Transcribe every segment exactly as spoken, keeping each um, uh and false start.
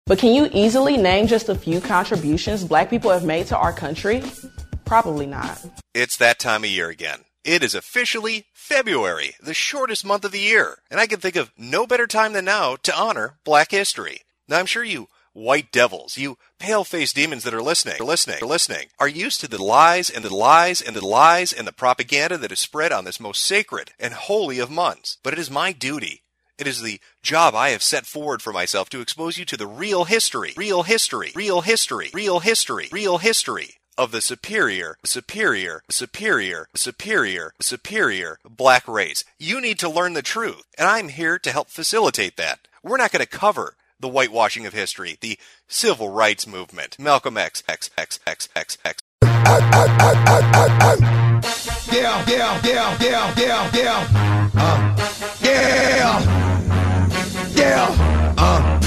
But can you easily name just a few contributions black people have made to our country? Probably not. It's that time of year again. It is officially February, the shortest month of the year, and I can think of no better time than now to honor Black history. Now, I'm sure you white devils, you pale-faced demons that are listening, are listening, are listening, are used to the lies and the lies and the lies and the propaganda that is spread on this most sacred and holy of months. But it is my duty, it is the job I have set forward for myself to expose you to the real history, real history, real history, real history, real history of the superior, superior, superior, superior, superior black race. You need to learn the truth, and I'm here to help facilitate that. We're not going to cover the whitewashing of history, the civil rights movement, Malcolm X, X, X, X, X, X. Yeah, yeah, yeah, yeah, yeah, yeah. Uh, yeah, yeah, uh.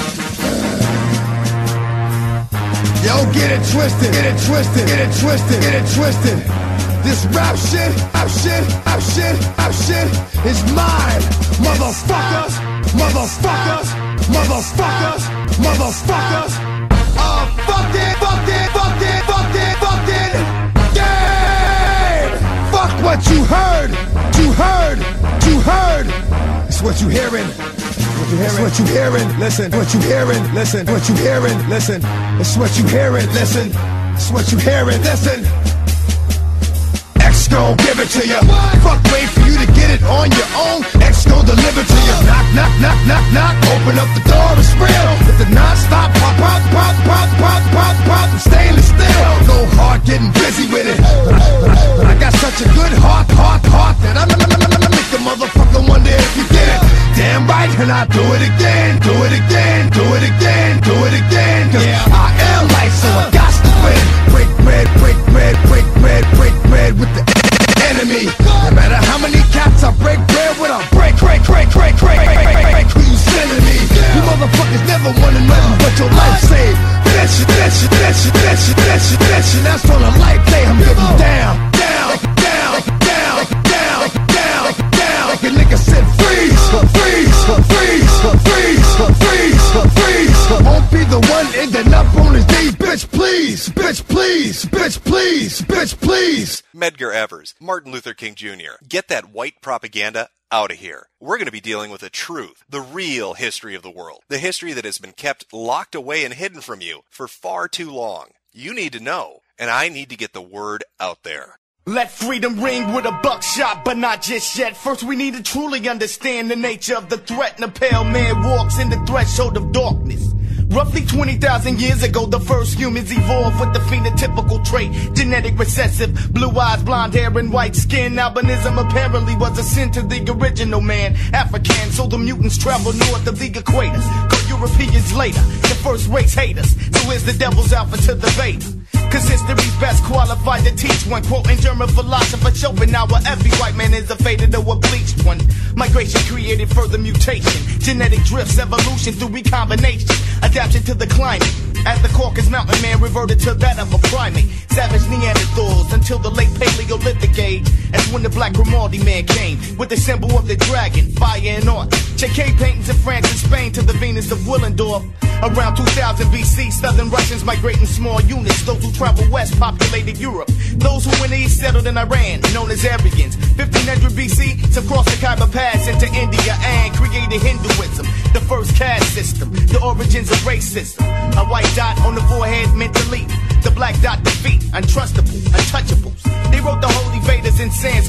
Yo, get it twisted, get it twisted, get it twisted, get it twisted. This rap shit, rap shit, rap shit, rap shit is mine. Motherfuckers, motherfuckers, motherfuckers, motherfuckers. Uh, fuck it, fuck it, fuck it, fuck it, fuck it. Game! Fuck what you heard, you heard, you heard. It's what you hearing. What you hearing? It's what you hearing. Listen. What you hearing? Listen. What you hearing? Listen. It's what you hearing. Listen. It's what you hearing. Listen. X gon' give it to you. Fuck, wait for you to get it on your own. X gon' deliver to you. Knock, knock, knock, knock, knock. Open up the door, it's real. With the non-stop pop, pop, pop, pop, pop, pop, pop. Stainless steel. Go hard, getting busy with it. But I, but I, but I got such a good heart, heart, heart that I make the motherfucker wonder if you get it. Damn right, and I do it again, do it again, do it again, do it again. Cause yeah. I am life, so I got to win. Break bread, break bread, break bread, break bread with the enemy. No matter how many cats I break bread with, I break, break, break, break, break, break, break, break. Who you sending me? You motherfuckers never wanted nothing but your life saved. Bitch, bitch, bitch, bitch, bitch, bitch, and that's on a life day. I'm getting down, down, down, down, down, down, down. Like a nigga said, freeze, freeze, freeze, freeze, freeze, freeze. Won't be the one ending up on his knees. Bitch, please, bitch, please, bitch, please, bitch, please. Medgar Evers, Martin Luther King Junior Get that white propaganda out of here. We're going to be dealing with the truth, the real history of the world, the history that has been kept locked away and hidden from you for far too long. You need to know, and I need to get the word out there. Let freedom ring with a buckshot, but not just yet. First we need to truly understand the nature of the threat. And a pale man walks in the threshold of darkness. Roughly twenty thousand years ago, the first humans evolved with the phenotypical trait. Genetic recessive, blue eyes, blonde hair, and white skin. Albinism apparently was a sin to the original man. African, so the mutants traveled north of the equator. Go Europeans later, the first race haters. So here's the devil's alpha to the beta. Cause history's best qualified to teach one. Quoting German philosopher Schopenhauer, every white man is a faded or a bleached one. Migration created further mutation. Genetic drifts, evolution through recombination. Adaption to the climate. As the Caucasus mountain man reverted to that of a primate. Savage Neanderthals until the late Paleolithic age. That's when the black Grimaldi man came. With the symbol of the dragon, fire and art. Chequet paintings in France and Spain to the Venus of Willendorf. Around two thousand B C, southern Russians migrating small units. Those who traveled west populated Europe. Those who went east settled in Iran, known as Aryans. fifteen hundred B C, some crossed the Khyber Pass into India and created Hinduism. The first caste system, the origins of racism. A white dot on the forehead meant to leap. The black dot defeat, untrustable, untouchables. They wrote the holy Vedas in Sanskrit.